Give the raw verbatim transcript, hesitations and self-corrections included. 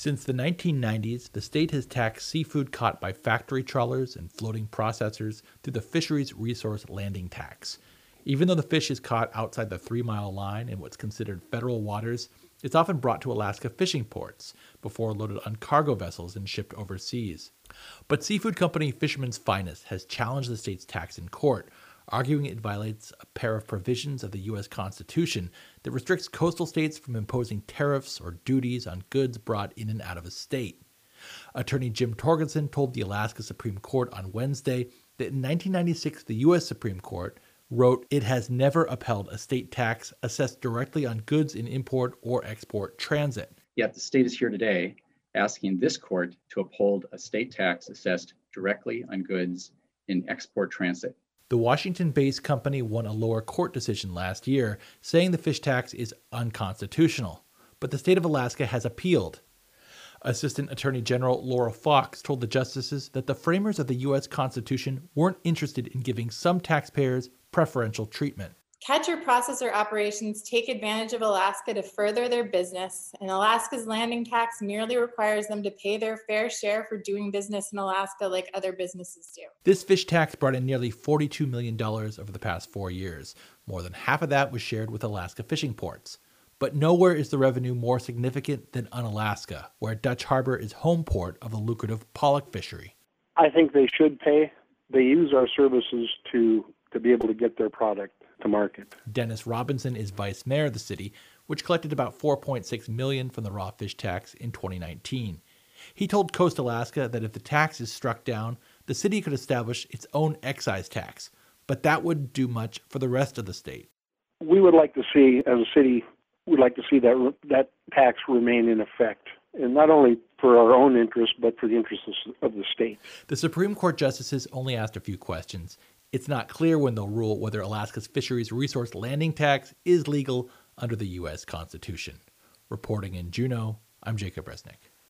Since the nineteen nineties, the state has taxed seafood caught by factory trawlers and floating processors through the Fisheries Resource Landing Tax. Even though the fish is caught outside the three-mile line in what's considered federal waters, it's often brought to Alaska fishing ports before loaded on cargo vessels and shipped overseas. But seafood company Fisherman's Finest has challenged the state's tax in court, arguing it violates a pair of provisions of the U S Constitution that restricts coastal states from imposing tariffs or duties on goods brought in and out of a state. Attorney Jim Torgerson told the Alaska Supreme Court on Wednesday that in nineteen ninety-six the U S Supreme Court wrote it has never upheld a state tax assessed directly on goods in import or export transit. Yet the state is here today asking this court to uphold a state tax assessed directly on goods in export transit. The Washington-based company won a lower court decision last year, saying the fish tax is unconstitutional. But the state of Alaska has appealed. Assistant Attorney General Laura Fox told the justices that the framers of the U S Constitution weren't interested in giving some taxpayers preferential treatment. Catcher processor operations take advantage of Alaska to further their business, and Alaska's landing tax merely requires them to pay their fair share for doing business in Alaska like other businesses do. This fish tax brought in nearly forty-two million dollars over the past four years. More than half of that was shared with Alaska fishing ports. But nowhere is the revenue more significant than Unalaska, where Dutch Harbor is home port of the lucrative pollock fishery. I think they should pay. They use our services to, to be able to get their product to market. Dennis Robinson is vice mayor of the city, which collected about four point six million dollars from the raw fish tax in twenty nineteen. He told Coast Alaska that if the tax is struck down, the city could establish its own excise tax, but that wouldn't do much for the rest of the state. We would like to see, as a city, we'd like to see that that tax remain in effect, and not only for our own interests, but for the interests of the state. The Supreme Court justices only asked a few questions. It's not clear when they'll rule whether Alaska's Fisheries Resource Landing Tax is legal under the U S Constitution. Reporting in Juneau, I'm Jacob Resnick.